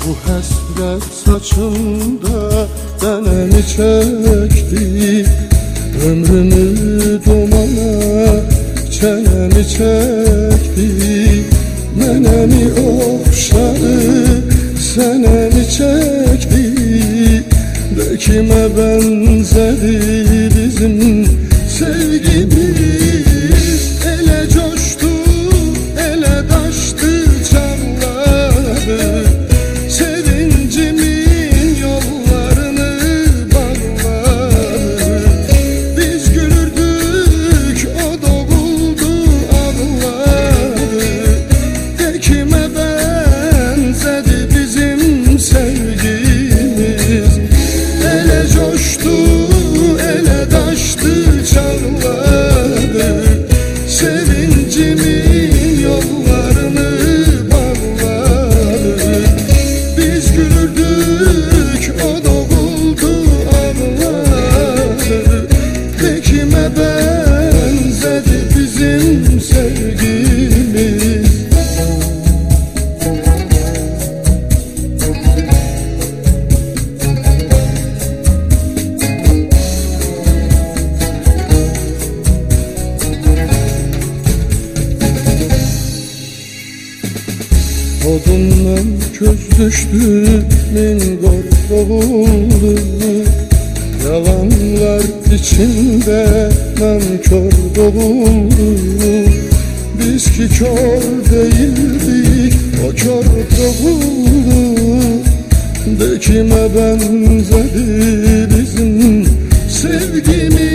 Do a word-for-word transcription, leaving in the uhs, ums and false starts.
Bu həsrət saçında dənəni çəkdi, ömrümü dumana çənəni çəkdi. Mənəmi oxşadı, sənəni çəkdi, də kimə bənzədi bizim sevgimiz. Elə coşdu, elə daşdı çağları, sevincimin yollarını bağladı. Biz gülürdük, o doğuldu ağladı, de kimə bənzədi bizim sevgimiz. Elə coşdu, elə daşdı çağladı, sevincimin yollarını bağladı. Biz gülürdük, o doğuldu ağladı, de kimə bənzədi bizim sevgimiz. Odundan köz düştü, min qorxuldu, yalanlar içinde nankör doldu. Biz ki kör değildik, o kör doldu, de kime benzedi bizim sevgimiz.